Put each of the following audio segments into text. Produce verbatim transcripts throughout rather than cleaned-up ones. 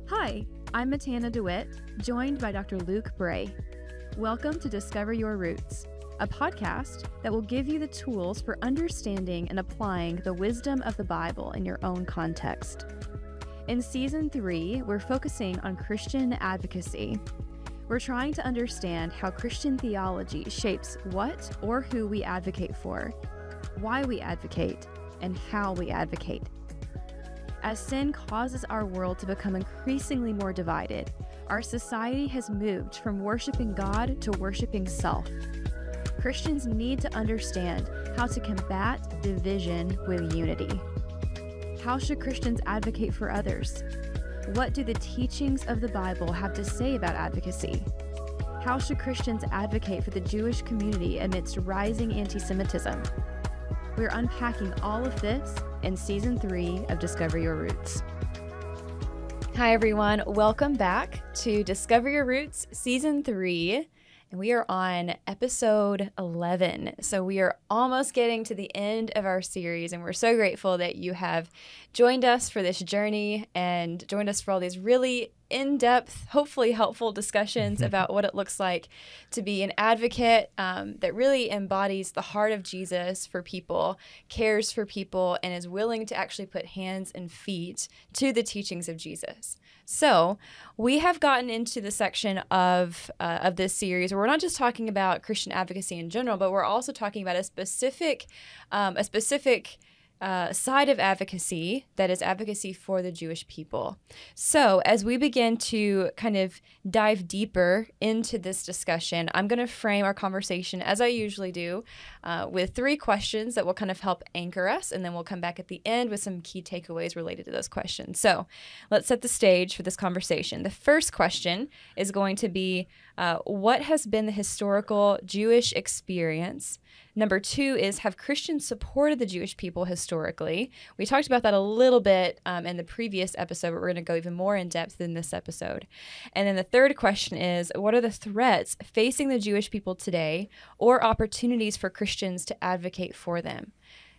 Hi, I'm Matana DeWitt, joined by Doctor Luke Bray. Welcome to Discover Your Roots, a podcast that will give you the tools for understanding and applying the wisdom of the Bible in your own context. In Season three, we're focusing on Christian advocacy. We're trying to understand how Christian theology shapes what or who we advocate for, why we advocate, and how we advocate. As sin causes our world to become increasingly more divided, our society has moved from worshiping God to worshiping self. Christians need to understand how to combat division with unity. How should Christians advocate for others? What do the teachings of the Bible have to say about advocacy? How should Christians advocate for the Jewish community amidst rising anti-Semitism? We're unpacking all of this in Season three of Discover Your Roots. Hi, everyone. Welcome back to Discover Your Roots Season three. And we are on episode eleven. So we are almost getting to the end of our series, and we're so grateful that you have joined us for this journey and joined us for all these really in-depth, hopefully helpful discussions about what it looks like to be an advocate um, that really embodies the heart of Jesus for people, cares for people, and is willing to actually put hands and feet to the teachings of Jesus. So we have gotten into the section of uh, of this series where we're not just talking about Christian advocacy in general, but we're also talking about a specific um, a specific Uh, side of advocacy that is advocacy for the Jewish people. So as we begin to kind of dive deeper into this discussion, I'm going to frame our conversation as I usually do uh, with three questions that will kind of help anchor us, and then we'll come back at the end with some key takeaways related to those questions. So let's set the stage for this conversation. The first question is going to be, uh, what has been the historical Jewish experience? Number two is, have Christians supported the Jewish people historically? We talked about that a little bit um, in the previous episode, but we're going to go even more in depth in this episode. And then the third question is, what are the threats facing the Jewish people today or opportunities for Christians to advocate for them?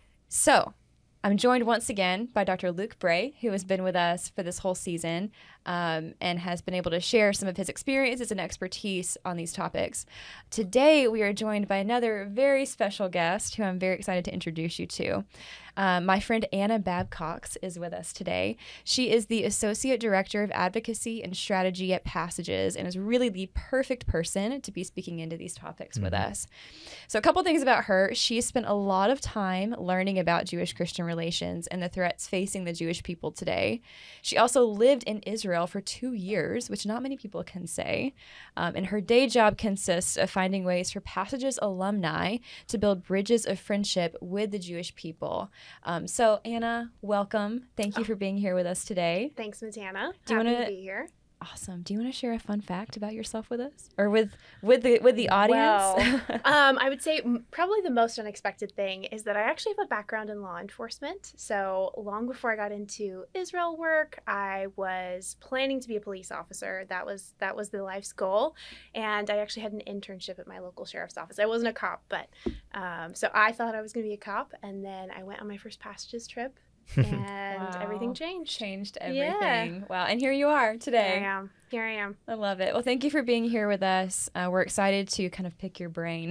So I'm joined once again by Doctor Luke Bray, who has been with us for this whole season um, and has been able to share some of his experiences and expertise on these topics. Today, we are joined by another very special guest who I'm very excited to introduce you to. Um, my friend Anna Babcox is with us today. She is the Associate Director of Advocacy and Strategy at Passages and is really the perfect person to be speaking into these topics mm-hmm. with us. So a couple things about her. She spent a lot of time learning about Jewish-Christian relations and the threats facing the Jewish people today. She also lived in Israel for two years, which not many people can say. Um, and her day job consists of finding ways for Passages alumni to build bridges of friendship with the Jewish people. Um, so Anna, welcome. Thank you for being here with us today. Thanks, Matana. Do you Happy wanna, to be here. Awesome. Do you want to share a fun fact about yourself with us, or with with the with the audience? Well, um, I would say probably the most unexpected thing is that I actually have a background in law enforcement. So long before I got into Israel work, I was planning to be a police officer. That was that was the life's goal, and I actually had an internship at my local sheriff's office. I wasn't a cop, but um, so I thought I was going to be a cop, and then I went on my first Passages trip. And wow. everything changed. Changed everything. Yeah. Wow. And here you are today. Here I am. Here I am. I love it. Well, thank you for being here with us. Uh, we're excited to kind of pick your brain,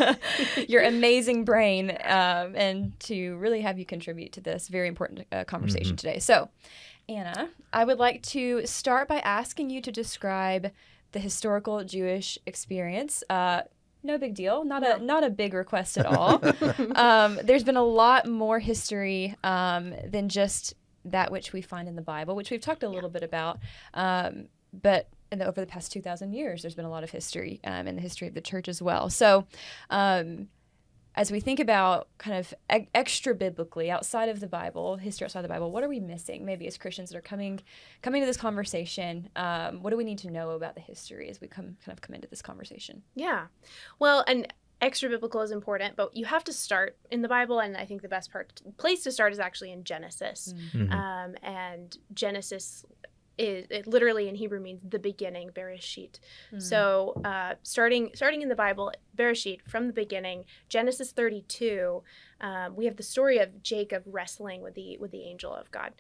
your amazing brain, um, and to really have you contribute to this very important uh, conversation mm-hmm. today. So, Anna, I would like to start by asking you to describe the historical Jewish experience. Uh, No big deal. Not a not a big request at all. um, there's been a lot more history um, than just that which we find in the Bible, which we've talked a little yeah. bit about. Um, but in the, over the past two thousand years, there's been a lot of history um, in the history of the church as well. So um, as we think about kind of e- extra biblically, outside of the Bible, history outside the Bible, what are we missing? Maybe as Christians that are coming coming to this conversation, um, what do we need to know about the history as we come kind of come into this conversation? Yeah. Well, and extra biblical is important, but you have to start in the Bible, and I think the best part place to start is actually in Genesis. Mm-hmm. Um, and Genesis is it literally in Hebrew means the beginning, Bereshit. Mm. So uh, starting starting in the Bible, Bereshit, from the beginning, Genesis thirty-two, um, we have the story of Jacob wrestling with the with the angel of God.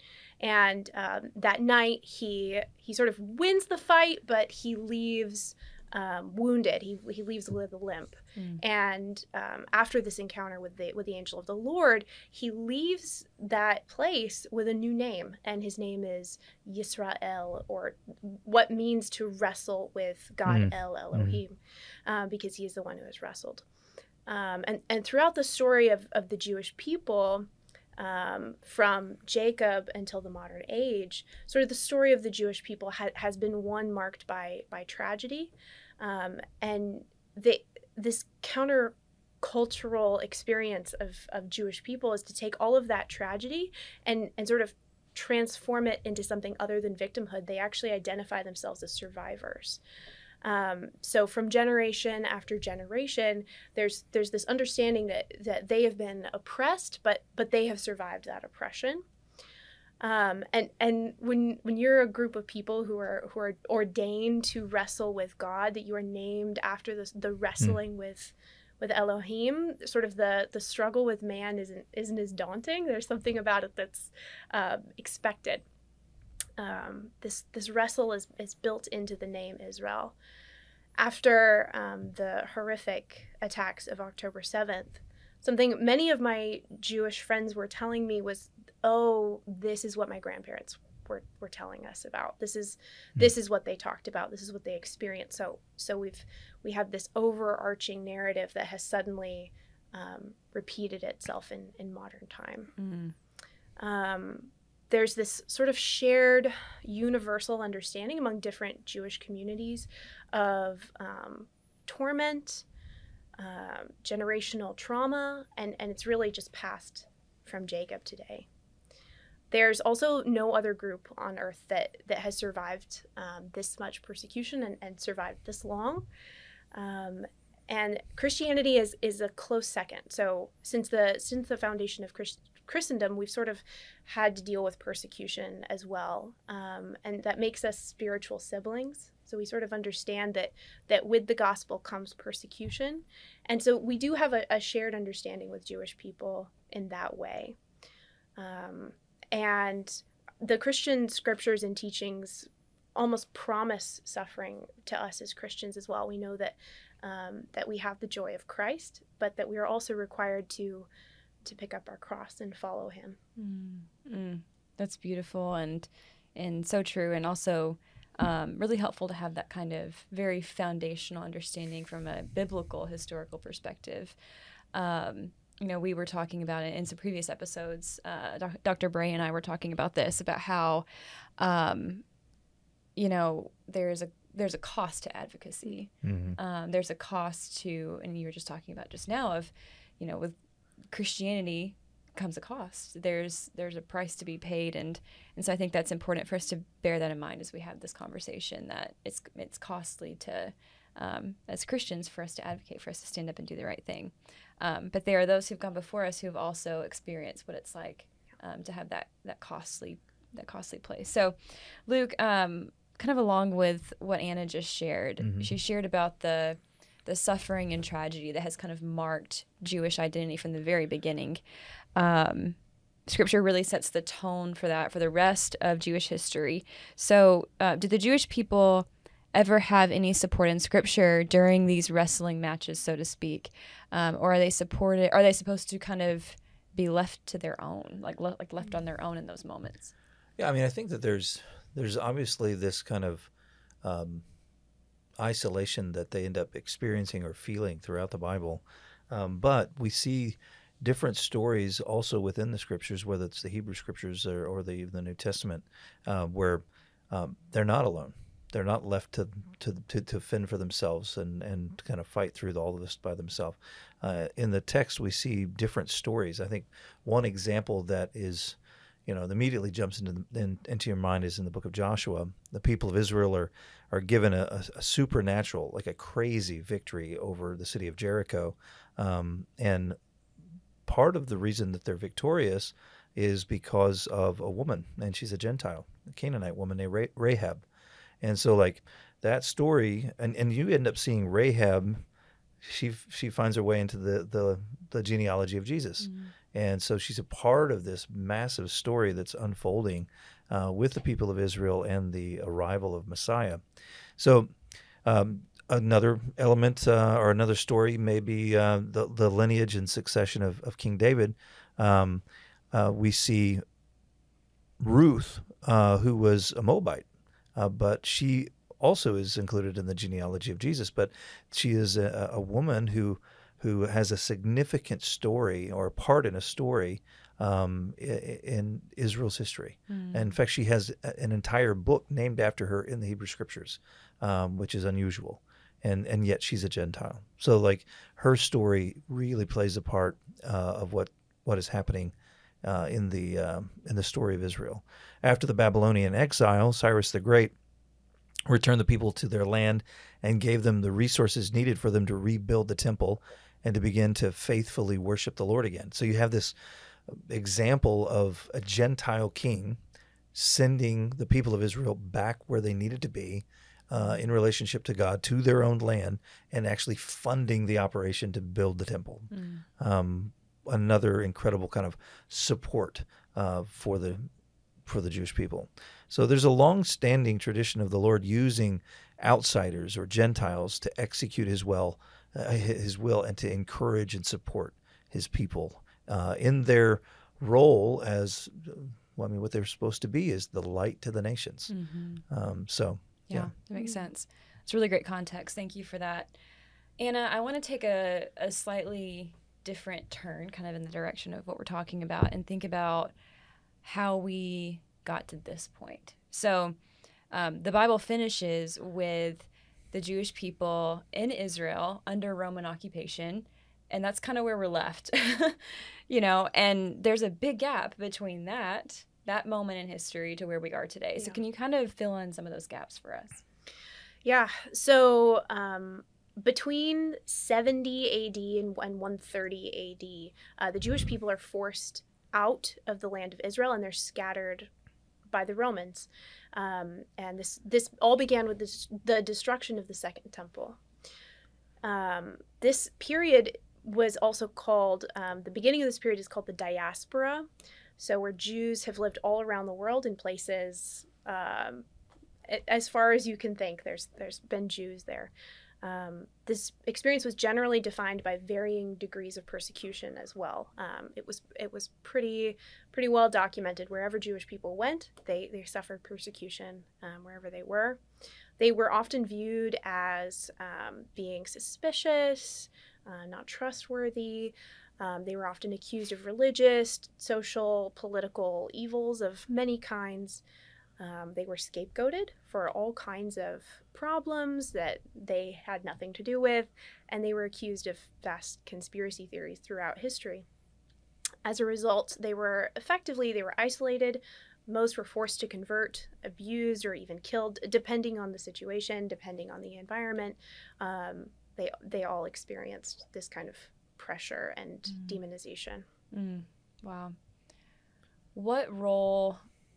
And um, that night, he he sort of wins the fight, but he leaves um, wounded. He he leaves with a limp. Mm. And um, after this encounter with the with the angel of the Lord, he leaves that place with a new name, and his name is Yisrael, or what means to wrestle with God mm. El Elohim, mm. um, because he is the one who has wrestled. Um, and and throughout the story of of the Jewish people, Um, from Jacob until the modern age, sort of the story of the Jewish people ha- has been one marked by by tragedy, um, and they, this countercultural experience of, of Jewish people is to take all of that tragedy and and sort of transform it into something other than victimhood. They actually identify themselves as survivors. Um, so from generation after generation, there's there's this understanding that that they have been oppressed, but but they have survived that oppression. Um, and and when when you're a group of people who are who are ordained to wrestle with God, that you are named after the the wrestling mm. with with Elohim, sort of the the struggle with man isn't isn't as daunting. There's something about it that's uh, expected. Um, this this wrestle is, is built into the name Israel. After um, the horrific attacks of October seventh, something many of my Jewish friends were telling me was, oh, this is what my grandparents were, were telling us about. This is mm. this is what they talked about. This is what they experienced. So so we've we have this overarching narrative that has suddenly um, repeated itself in, in modern time. Mm. Um, There's this sort of shared universal understanding among different Jewish communities of um, torment, uh, generational trauma, and, and it's really just passed from Jacob today. There's also no other group on earth that, that has survived um, this much persecution and, and survived this long. Um, and Christianity is, is a close second. So since the since the foundation of Christ, Christendom, we've sort of had to deal with persecution as well. Um, and that makes us spiritual siblings. So we sort of understand that that with the gospel comes persecution. And so we do have a, a shared understanding with Jewish people in that way. Um, and the Christian scriptures and teachings almost promise suffering to us as Christians as well. We know that um, that we have the joy of Christ, but that we are also required to to pick up our cross and follow him. Mm, mm, that's beautiful and and so true, and also um, really helpful to have that kind of very foundational understanding from a biblical historical perspective. Um, you know, we were talking about it in some previous episodes. Uh, Doc- Doctor Bray and I were talking about this, about how, um, you know, there's a there's a cost to advocacy. Mm-hmm. Um, there's a cost to, and you were just talking about just now of, you know, with Christianity comes a cost. There's there's a price to be paid, and and so I think that's important for us to bear that in mind as we have this conversation, that it's it's costly to, um, as Christians, for us to advocate, for us to stand up and do the right thing. Um, but there are those who've gone before us who've also experienced what it's like um, to have that that costly that costly place. So, Luke, um, kind of along with what Anna just shared, mm-hmm. she shared about the the suffering and tragedy that has kind of marked Jewish identity from the very beginning. Um, scripture really sets the tone for that for the rest of Jewish history. So uh, did the Jewish people ever have any support in Scripture during these wrestling matches, so to speak? Um, or are they supported? Are they supposed to kind of be left to their own, like le- like left on their own in those moments? Yeah, I mean, I think that there's there's obviously this kind of um, isolation that they end up experiencing or feeling throughout the Bible. Um, but we see different stories also within the Scriptures, whether it's the Hebrew Scriptures or, or the, the New Testament, uh, where um, they're not alone. They're not left to to, to, to fend for themselves and, and kind of fight through all of this by themselves. Uh, in the text, we see different stories. I think one example that is, you know, that immediately jumps into the, in, into your mind is in the book of Joshua. The people of Israel are are given a, a, a supernatural, like a crazy victory over the city of Jericho, um, and part of the reason that they're victorious is because of a woman, and she's a Gentile, a Canaanite woman named Rahab. And so, like, that story, and, and you end up seeing Rahab, she she finds her way into the, the, the genealogy of Jesus. Mm-hmm. And so she's a part of this massive story that's unfolding uh, with the people of Israel and the arrival of Messiah. So um, another element uh, or another story may be uh, the, the lineage and succession of, of King David. Um, uh, we see Ruth, uh, who was a Moabite, uh, but she also is included in the genealogy of Jesus. But she is a, a woman who who has a significant story or a part in a story um, in Israel's history. Mm. And in fact, she has an entire book named after her in the Hebrew Scriptures, um, which is unusual. And and yet she's a Gentile. So like her story really plays a part uh, of what, what is happening uh, in the uh, in the story of Israel. After the Babylonian exile, Cyrus the Great returned the people to their land and gave them the resources needed for them to rebuild the temple and to begin to faithfully worship the Lord again. So you have this example of a Gentile king sending the people of Israel back where they needed to be uh, in relationship to God, to their own land, and actually funding the operation to build the temple. Mm. Um, another incredible kind of support uh, for the for the Jewish people. So there's a long-standing tradition of the Lord using outsiders or Gentiles to execute his will, uh, his will, and to encourage and support his people uh, in their role as, well, I mean, what they're supposed to be is the light to the nations. Mm-hmm. Um, so, yeah, yeah, that makes sense. It's really great context. Thank you for that. Anna, I want to take a, a slightly different turn kind of in the direction of what we're talking about and think about how we got to this point. So um, the Bible finishes with the Jewish people in Israel under Roman occupation, and that's kind of where we're left, you know, and there's a big gap between that, that moment in history to where we are today. Yeah. So can you kind of fill in some of those gaps for us? Yeah. So um, between seventy A D and, and one thirty A D, uh, the Jewish people are forced out of the land of Israel, and they're scattered by the Romans. Um, and this this all began with this, the destruction of the Second Temple. Um, this period was also called, um, the beginning of this period is called the diaspora. So where Jews have lived all around the world in places, um, as far as you can think, there's there's been Jews there. Um, this experience was generally defined by varying degrees of persecution as well. Um, it was it was pretty pretty well documented. Wherever Jewish people went, they, they suffered persecution um, wherever they were. They were often viewed as um, being suspicious, uh, not trustworthy. Um, they were often accused of religious, social, political evils of many kinds. Um, they were scapegoated for all kinds of problems that they had nothing to do with, and they were accused of vast conspiracy theories throughout history. As a result, they were effectively, they were isolated. Most were forced to convert, abused, or even killed, depending on the situation, depending on the environment. Um, they they all experienced this kind of pressure and mm. demonization. Mm. Wow. What role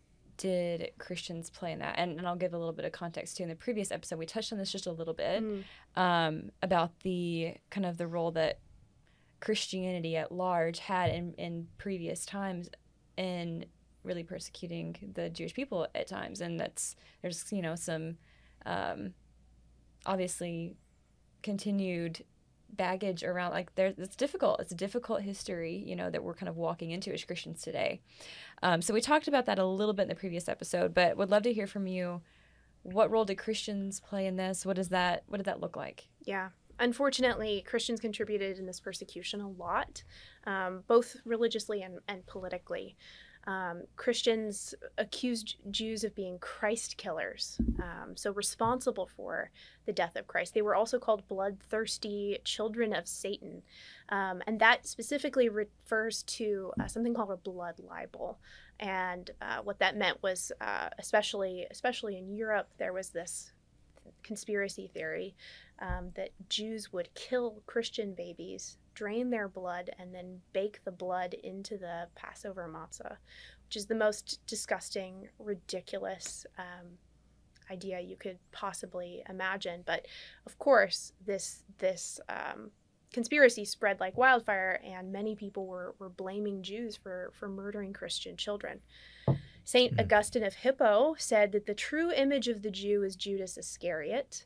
did Christians play in that? And, and I'll give a little bit of context too. In the previous episode, we touched on this just a little bit mm. um, about the kind of the role that Christianity at large had in, in previous times in really persecuting the Jewish people at times. And that's, there's, you know, some um, obviously continued baggage around, like, there, it's difficult. It's a difficult history, you know, that we're kind of walking into as Christians today. Um, so we talked about that a little bit in the previous episode, but would love to hear from you. What role did Christians play in this? What does that, what did that look like? Yeah. Unfortunately, Christians contributed in this persecution a lot, um, both religiously and, and politically. Um, Christians accused Jews of being Christ killers, um, so responsible for the death of Christ. They were also called bloodthirsty children of Satan, um, and that specifically refers to uh, something called a blood libel. And uh, what that meant was, uh, especially especially in Europe, there was this conspiracy theory um, that Jews would kill Christian babies, drain their blood, and then bake the blood into the Passover matzah, which is the most disgusting, ridiculous um, idea you could possibly imagine. But of course, this this um, conspiracy spread like wildfire, and many people were, were blaming Jews for, for murdering Christian children. Saint Mhm. Augustine of Hippo said that the true image of the Jew is Judas Iscariot.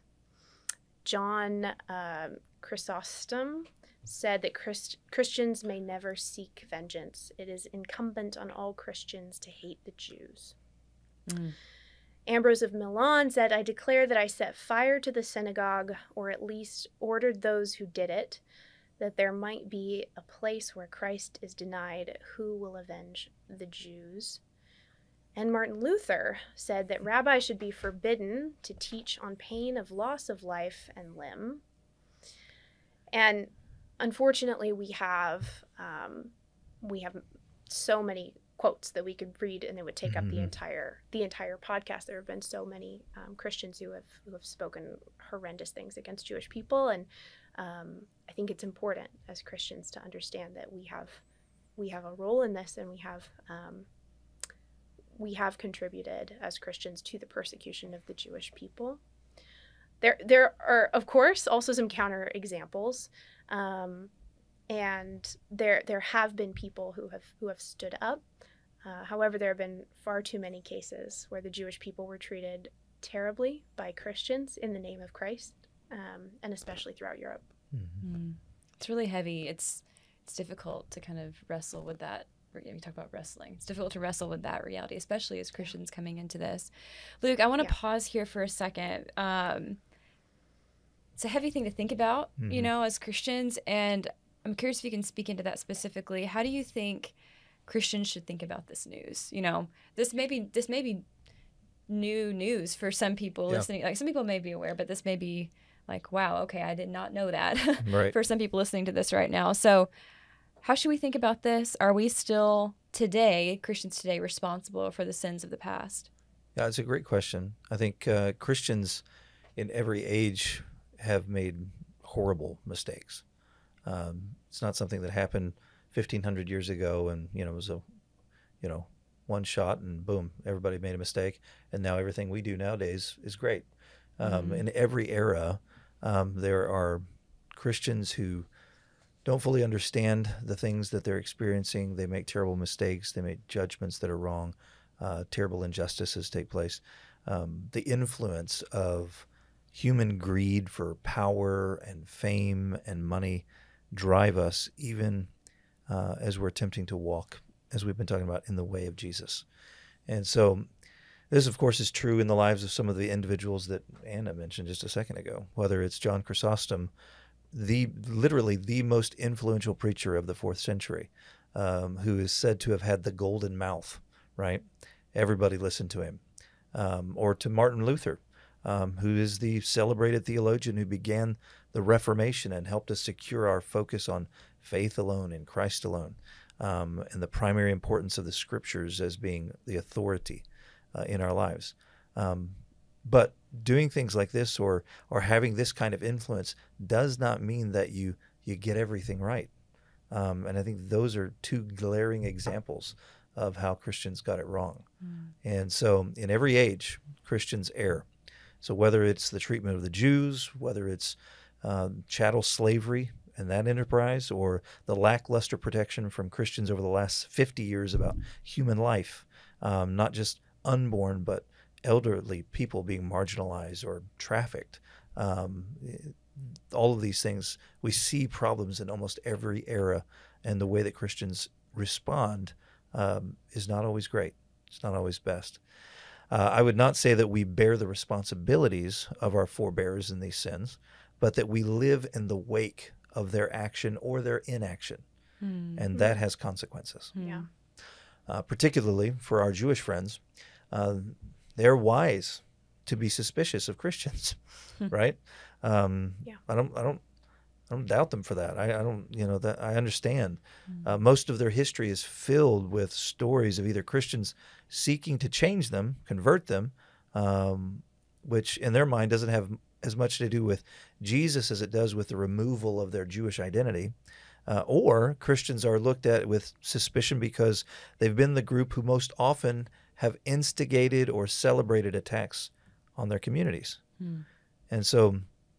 John um, Chrysostom said that Christ- Christians may never seek vengeance. It is incumbent on all Christians to hate the Jews. Mm. Ambrose of Milan said, I declare that I set fire to the synagogue, or at least ordered those who did it, that there might be a place where Christ is denied. Who will avenge the Jews? And Martin Luther said that rabbis should be forbidden to teach on pain of loss of life and limb. And unfortunately, we have um, we have so many quotes that we could read, and it would take up the Mhm. entire the entire podcast. There have been so many um, Christians who have who have spoken horrendous things against Jewish people, and um, I think it's important as Christians to understand that we have we have a role in this, and we have um, we have contributed as Christians to the persecution of the Jewish people. There, there are, of course, also some counter examples, um, and there there have been people who have who have stood up. Uh, however, there have been far too many cases where the Jewish people were treated terribly by Christians in the name of Christ, um, and especially throughout Europe. Mhm. Mm. It's really heavy. It's it's difficult to kind of wrestle with that. We talk about wrestling. It's difficult to wrestle with that reality, especially as Christians coming into this. Luke, I want to Yeah. pause here for a second. Um, it's a heavy thing to think about, you Mhm. know, as Christians, and I'm curious if you can speak into that specifically. How do you think Christians should think about this news? You know, this may be this may be new news for some people Yeah. listening. Like some people may be aware, but this may be like, wow, okay, I did not know that. Right. For some people listening to this right now. So how should we think about this? Are we still today, Christians today, responsible for the sins of the past? Yeah, it's a great question. I think uh, Christians in every age have made horrible mistakes. Um, it's not something that happened fifteen hundred years ago and, you know, it was a, you know, one shot and boom, everybody made a mistake. And now everything we do nowadays is great. Um, Mhm. In every era, um, there are Christians who don't fully understand the things that they're experiencing. They make terrible mistakes. They make judgments that are wrong. Uh, terrible injustices take place. Um, the influence of human greed for power and fame and money drive us even uh, as we're attempting to walk, as we've been talking about, in the way of Jesus. And so this, of course, is true in the lives of some of the individuals that Anna mentioned just a second ago, whether it's John Chrysostom, the literally the most influential preacher of the fourth century, um, who is said to have had the golden mouth, right? Everybody listened to him. Um, or to Martin Luther, um, who is the celebrated theologian who began the Reformation and helped us secure our focus on faith alone in Christ alone, um, and the primary importance of the Scriptures as being the authority uh, in our lives. Um, But doing things like this or or having this kind of influence does not mean that you you get everything right. Um, and I think those are two glaring examples of how Christians got it wrong. Mm. And so in every age, Christians err. So whether it's the treatment of the Jews, whether it's uh, chattel slavery and that enterprise, or the lackluster protection from Christians over the last fifty years about human life, um, not just unborn, but elderly people being marginalized or trafficked. Um, all of these things, we see problems in almost every era, and the way that Christians respond um, is not always great. It's not always best. Uh, I would not say that we bear the responsibilities of our forebears in these sins, but that we live in the wake of their action or their inaction, Mm. and that has consequences. Mm. Yeah. Uh, particularly for our Jewish friends, uh, they're wise to be suspicious of Christians, right? Um, Yeah. I don't, I don't, I don't doubt them for that. I, I don't, you know, that I understand. Mm. Uh, most of their history is filled with stories of either Christians seeking to change them, convert them, um, which in their mind doesn't have as much to do with Jesus as it does with the removal of their Jewish identity. Uh, or Christians are looked at with suspicion because they've been the group who most often have instigated or celebrated attacks on their communities. Mm. And so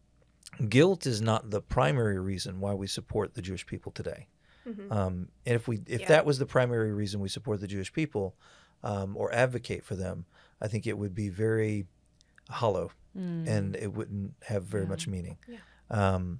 guilt is not the primary reason why we support the Jewish people today. Mhm. Um, and if we, if Yeah. that was the primary reason we support the Jewish people, um, or advocate for them, I think it would be very hollow Mm. and it wouldn't have very Yeah. much meaning. Yeah. Um,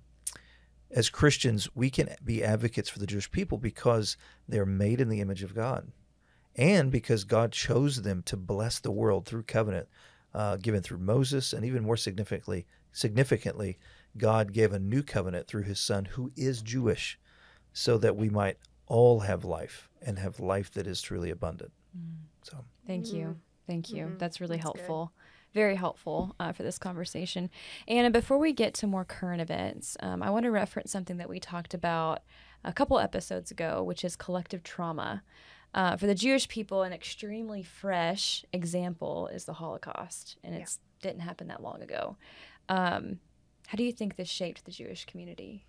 as Christians, we can be advocates for the Jewish people because they're made in the image of God and because God chose them to bless the world through covenant uh, given through Moses, and even more significantly, significantly, God gave a new covenant through his son who is Jewish so that we might all have life and have life that is truly abundant. Mm. So Thank Mm. you. Thank you. Mhm. That's really That's good. helpful. Very helpful uh, for this conversation. Anna, before we get to more current events, um, I want to reference something that we talked about a couple episodes ago, which is collective trauma. Uh, for the Jewish people, an extremely fresh example is the Holocaust, and it didn't happen that long ago. Um, how do you think this shaped the Jewish community?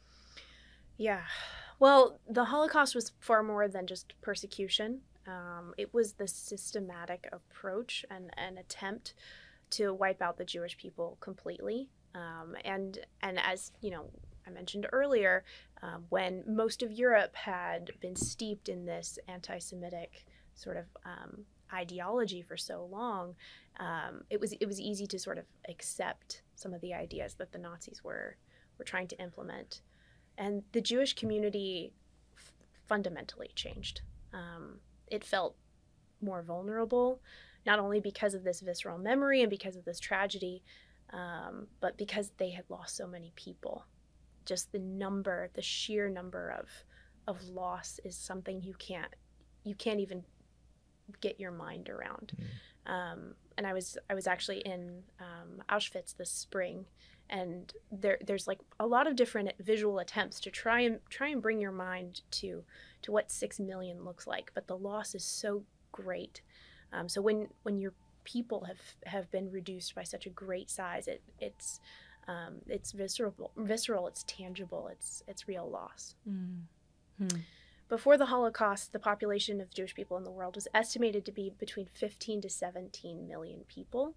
Yeah. Well, the Holocaust was far more than just persecution. Um, it was the systematic approach and an attempt to wipe out the Jewish people completely. Um, and and as you know, I mentioned earlier, um, when most of Europe had been steeped in this anti-Semitic sort of um, ideology for so long, um, it was it was easy to sort of accept some of the ideas that the Nazis were were trying to implement. And the Jewish community f- fundamentally changed. Um, it felt more vulnerable, not only because of this visceral memory and because of this tragedy, um, but because they had lost so many people. Just the number, the sheer number of of loss is something you can't you can't even get your mind around. Mm. Um, and I was I was actually in um, Auschwitz this spring. And there, there's like a lot of different visual attempts to try and try and bring your mind to to what six million looks like, but the loss is so great. Um, so when when your people have, have been reduced by such a great size, it it's um, it's visceral, visceral, it's tangible, it's it's real loss. Mm-hmm. Before the Holocaust, the population of Jewish people in the world was estimated to be between fifteen to seventeen million people,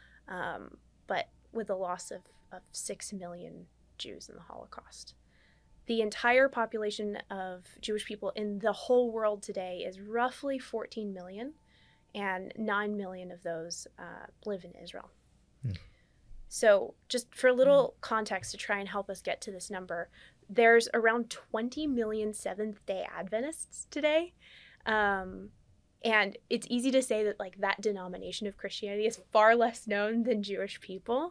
um, but with a loss of of six million Jews in the Holocaust. The entire population of Jewish people in the whole world today is roughly fourteen million, and nine million of those uh, live in Israel. Hmm. So just for a little hmm. context to try and help us get to this number, there's around twenty million Seventh-day Adventists today. Um, and it's easy to say that like that denomination of Christianity is far less known than Jewish people.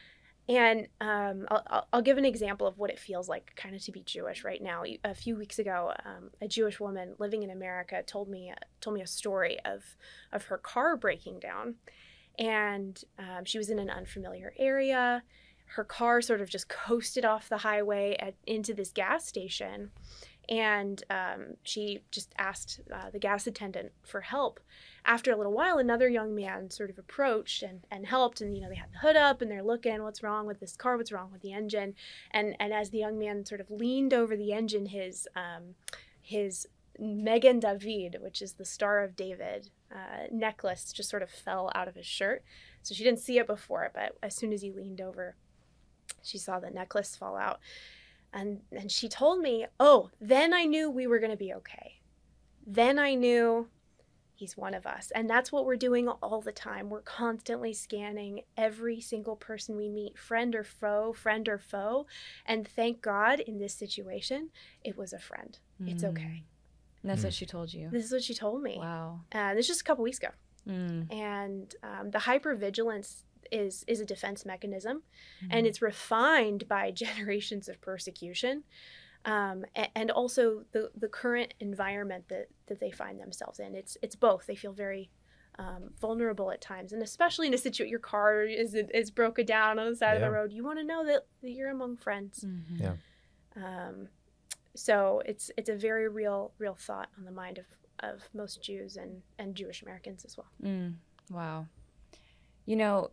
And um, I'll, I'll give an example of what it feels like kind of to be Jewish right now. A few weeks ago, um, a Jewish woman living in America told me told me a story of of her car breaking down, and um, she was in an unfamiliar area. Her car sort of just coasted off the highway at, into this gas station, and um, she just asked uh, the gas attendant for help. After a little while, another young man sort of approached and, and helped, and you know they had the hood up and they're looking, what's wrong with this car, what's wrong with the engine, and and as the young man sort of leaned over the engine, his um, his Megan David, which is the Star of David uh, necklace, just sort of fell out of his shirt. So she didn't see it before, but as soon as he leaned over, she saw the necklace fall out. And and she told me, oh, then I knew we were going to be okay. Then I knew he's one of us. And that's what we're doing all the time. We're constantly scanning every single person we meet, friend or foe, friend or foe. And thank God in this situation, it was a friend. Mm. It's okay. And that's mm. what she told you. This is what she told me. Wow. Uh, this is just a couple weeks ago. Mm. And um, the hypervigilance is is a defense mechanism, mm-hmm. and it's refined by generations of persecution, um, and, and also the, the current environment that, that they find themselves in. It's it's both. They feel very um, vulnerable at times, and especially in a situation, your car is is broken down on the side yeah. of the road. You want to know that, that you're among friends. Mm-hmm. Yeah. Um, so it's it's a very real real thought on the mind of, of most Jews and, and Jewish Americans as well. Mm. Wow. You know,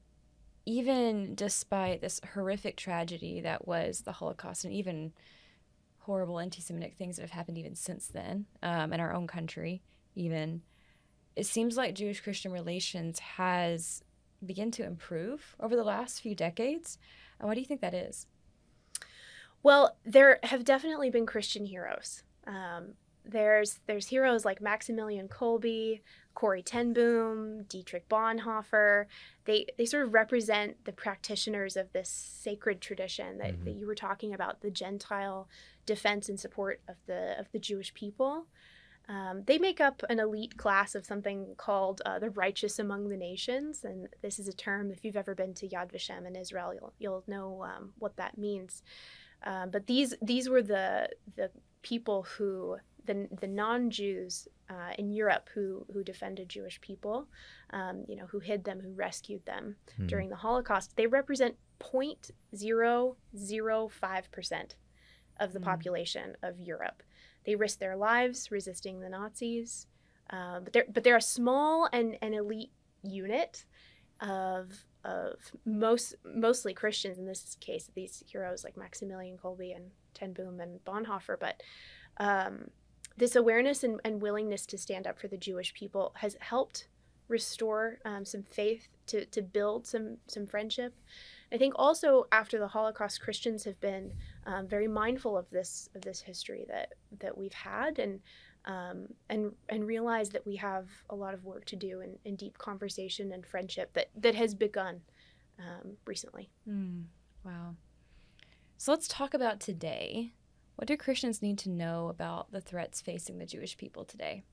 even despite this horrific tragedy that was the Holocaust, and even horrible anti-Semitic things that have happened even since then, um, in our own country even, it seems like Jewish-Christian relations has begun to improve over the last few decades. And why do you think that is? Well, there have definitely been Christian heroes. Um, there's there's heroes like Maximilian Kolbe, Corrie ten Boom, Dietrich Bonhoeffer. They they sort of represent the practitioners of this sacred tradition that, Mhm. that you were talking about, the Gentile defense and support of the of the Jewish people. Um, they make up an elite class of something called uh, the righteous among the nations, and this is a term. If you've ever been to Yad Vashem in Israel, you'll you'll know um, what that means. Um, but these these were the the people who the the non-Jews uh, in Europe who who defended Jewish people, um, you know, who hid them, who rescued them Mhm. during the Holocaust. They represent zero point zero zero five percent of the Mm. population of Europe. They risked their lives resisting the Nazis, uh, but they're but they're a small and, and elite unit of of most mostly Christians in this case. These heroes like Maximilian Kolbe and ten Boom and Bonhoeffer, but um, this awareness and, and willingness to stand up for the Jewish people has helped restore um, some faith, to to build some some friendship. I think also after the Holocaust, Christians have been um, very mindful of this of this history that that we've had, and um, and and realize that we have a lot of work to do in, in deep conversation and friendship that that has begun um, recently. Mm, wow. So let's talk about today. What do Christians need to know about the threats facing the Jewish people today?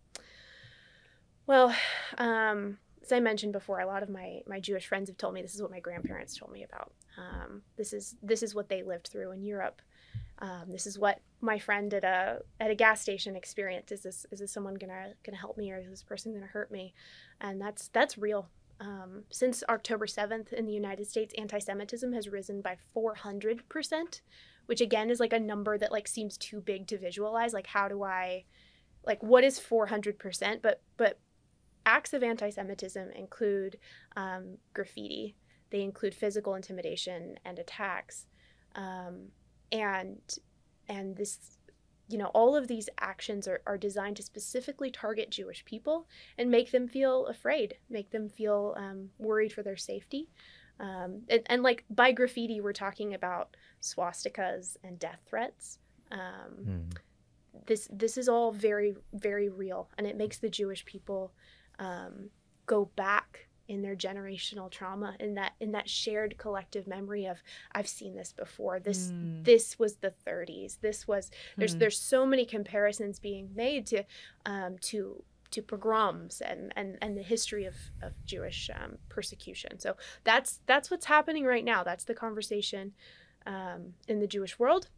Well, um, as I mentioned before, a lot of my, my Jewish friends have told me this is what my grandparents told me about. Um, this is this is what they lived through in Europe. Um, this is what my friend at a at a gas station experienced. Is this is this someone gonna gonna help me, or is this person gonna hurt me? And that's that's real. Um, since October seventh in the United States, anti-Semitism has risen by four hundred percent, which again is like a number that like seems too big to visualize. Like, how do I, like, what is four hundred percent? But but acts of anti-Semitism include um, graffiti. They include physical intimidation and attacks, um, and and this, you know, all of these actions are, are designed to specifically target Jewish people and make them feel afraid, make them feel um, worried for their safety. Um, and, and like by graffiti, we're talking about swastikas and death threats. Um, Mhm. This this is all very, very real, and it makes the Jewish people um, go back in their generational trauma, in that in that shared collective memory of, I've seen this before. This Mm. this was the thirties. This was there's Hmm. there's so many comparisons being made to um, to to pogroms and, and, and the history of, of Jewish um, persecution. So that's that's what's happening right now. That's the conversation um, in the Jewish world.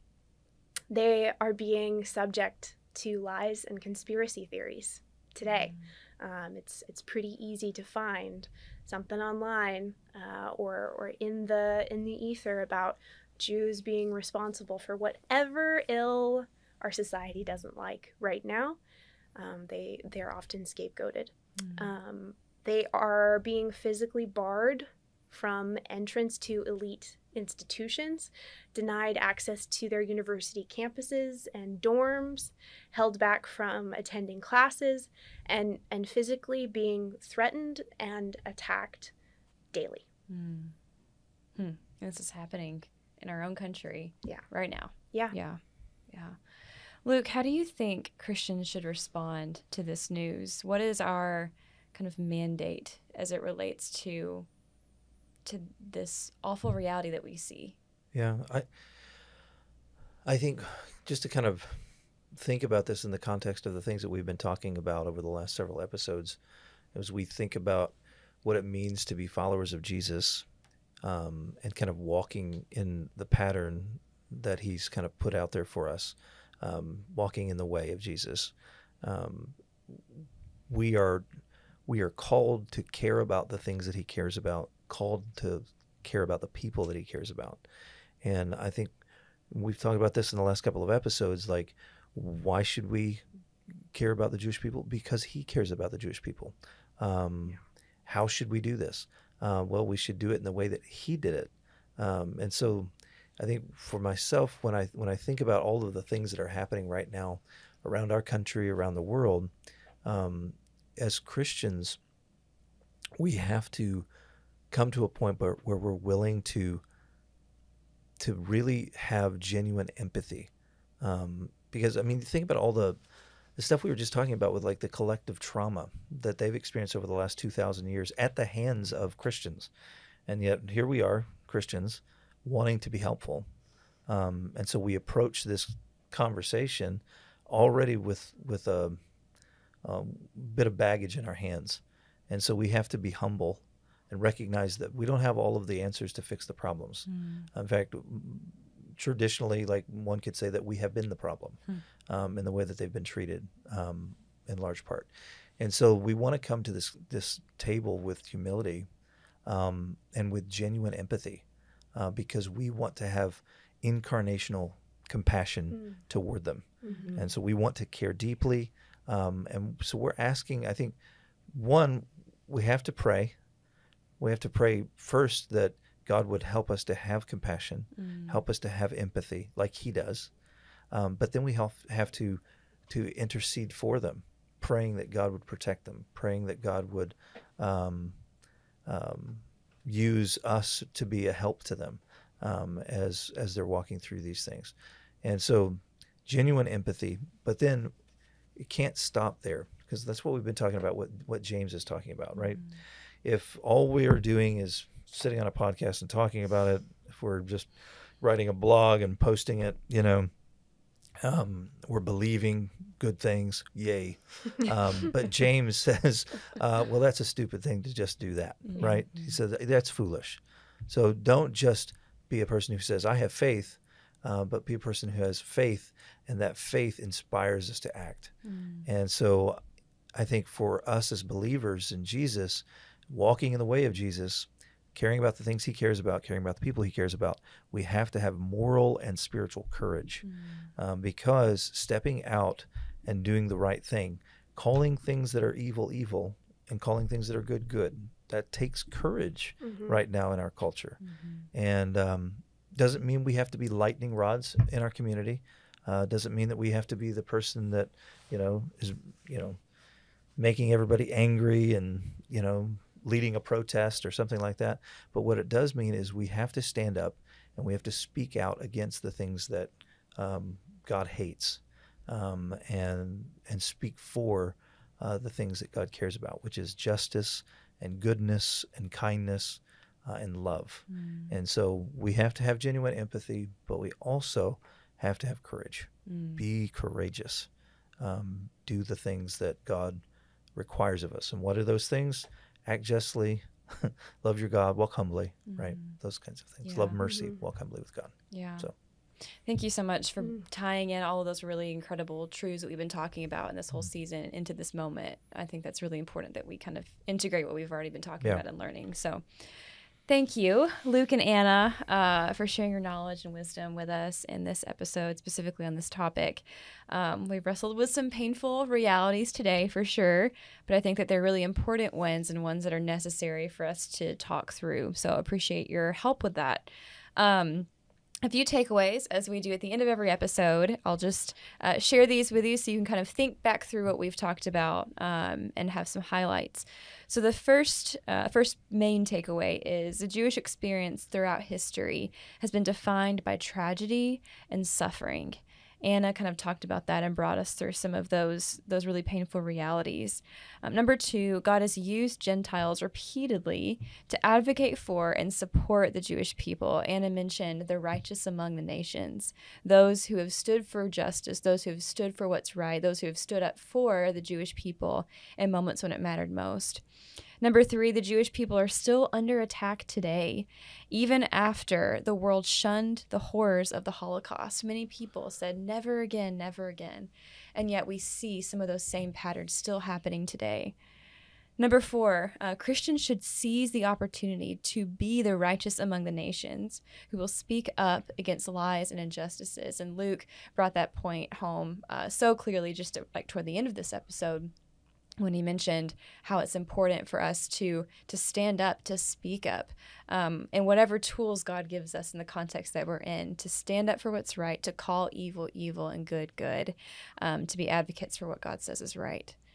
They are being subject to lies and conspiracy theories today. Um, it's it's pretty easy to find something online uh, or or in the in the ether about Jews being responsible for whatever ill our society doesn't like right now. Um, they they're often scapegoated. Mm. Um, they are being physically barred from entrance to elite institutions, denied access to their university campuses and dorms, held back from attending classes, and, and physically being threatened and attacked daily. Mm. Hmm. This is happening in our own country Yeah. right now. Yeah. Yeah. Yeah. Luke, how do you think Christians should respond to this news? What is our kind of mandate as it relates to to this awful reality that we see? Yeah, I I think just to kind of think about this in the context of the things that we've been talking about over the last several episodes, as we think about what it means to be followers of Jesus, um, and kind of walking in the pattern that he's kind of put out there for us, um, walking in the way of Jesus. Um, we are we are called to care about the things that he cares about, called to care about the people that he cares about. And I think we've talked about this in the last couple of episodes, like, why should we care about the Jewish people? Because he cares about the Jewish people. Um, Yeah. How should we do this? Uh, well, we should do it in the way that he did it. Um, and so I think for myself, when I when I think about all of the things that are happening right now around our country, around the world, um, as Christians, we have to come to a point where, where we're willing to to really have genuine empathy, um, because I mean, think about all the the stuff we were just talking about with like the collective trauma that they've experienced over the last two thousand years at the hands of Christians. And yet here we are, Christians, wanting to be helpful. Um, and so we approach this conversation already with, with a, a bit of baggage in our hands. And so we have to be humble and recognize that we don't have all of the answers to fix the problems. Mm. In fact, traditionally, like one could say that we have been the problem hmm. um, in the way that they've been treated um, in large part. And so we want to come to this this table with humility um, and with genuine empathy uh, because we want to have incarnational compassion mm. toward them. Mm-hmm. And so we want to care deeply. Um, and so we're asking, I think, one, we have to pray. We have to pray first that God would help us to have compassion, mm. help us to have empathy like he does. Um, but then we have, have to to intercede for them, praying that God would protect them, praying that God would um, um, use us to be a help to them um, as as they're walking through these things. And so genuine empathy, but then it can't stop there because that's what we've been talking about, what, what James is talking about, right? Mm. If all we are doing is sitting on a podcast and talking about it, if we're just writing a blog and posting it, you know, um, we're believing good things, yay. Um, but James says, uh, well, that's a stupid thing to just do that, mm-hmm. right? He says, that's foolish. So don't just be a person who says, I have faith, uh, but be a person who has faith, and that faith inspires us to act. Mm. And so I think for us as believers in Jesus, walking in the way of Jesus, caring about the things he cares about, caring about the people he cares about, we have to have moral and spiritual courage mm. um, because stepping out and doing the right thing, calling things that are evil, evil, and calling things that are good, good, that takes courage mm-hmm. right now in our culture. Mm-hmm. And um, doesn't mean we have to be lightning rods in our community. Uh, doesn't mean that we have to be the person that, you know, is, you know, making everybody angry and, you know, leading a protest or something like that. But what it does mean is we have to stand up and we have to speak out against the things that um, God hates um, and and speak for uh, the things that God cares about, which is justice and goodness and kindness uh, and love. Mm. And so we have to have genuine empathy, but we also have to have courage. Mm. Be courageous. Um, do the things that God requires of us. And what are those things? Act justly, love your God, walk humbly, mm-hmm. right? Those kinds of things. Yeah. Love mercy, mm-hmm. walk humbly with God. Yeah. So, thank you so much for mm. tying in all of those really incredible truths that we've been talking about in this whole mm. season into this moment. I think that's really important that we kind of integrate what we've already been talking yeah. about and learning. So thank you, Luke and Anna, uh, for sharing your knowledge and wisdom with us in this episode, specifically on this topic. Um, we've wrestled with some painful realities today, for sure, but I think that they're really important ones and ones that are necessary for us to talk through. So appreciate your help with that. Um, A few takeaways, as we do at the end of every episode. I'll just uh, share these with you so you can kind of think back through what we've talked about um, and have some highlights. So the first, uh, first main takeaway is the Jewish experience throughout history has been defined by tragedy and suffering. Anna kind of talked about that and brought us through some of those those really painful realities. Um, number two, God has used Gentiles repeatedly to advocate for and support the Jewish people. Anna mentioned the righteous among the nations, those who have stood for justice, those who have stood for what's right, those who have stood up for the Jewish people in moments when it mattered most. Number three, the Jewish people are still under attack today, even after the world shunned the horrors of the Holocaust. Many people said, never again, never again. And yet we see some of those same patterns still happening today. Number four, uh, Christians should seize the opportunity to be the righteous among the nations who will speak up against lies and injustices. And Luke brought that point home uh, so clearly just to, like toward the end of this episode, when he mentioned how it's important for us to to stand up, to speak up, um, and whatever tools God gives us in the context that we're in, to stand up for what's right, to call evil evil and good good, um, to be advocates for what God says is right.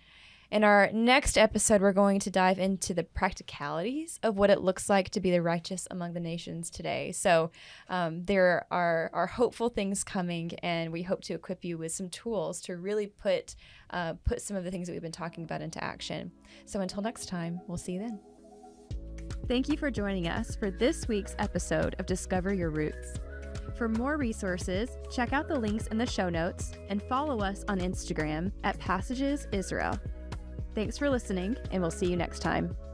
In our next episode, we're going to dive into the practicalities of what it looks like to be the righteous among the nations today. So um, there are, are hopeful things coming, and we hope to equip you with some tools to really put uh, put some of the things that we've been talking about into action. So until next time, we'll see you then. Thank you for joining us for this week's episode of Discover Your Roots. For more resources, check out the links in the show notes and follow us on Instagram at Passages Israel. Thanks for listening, and we'll see you next time.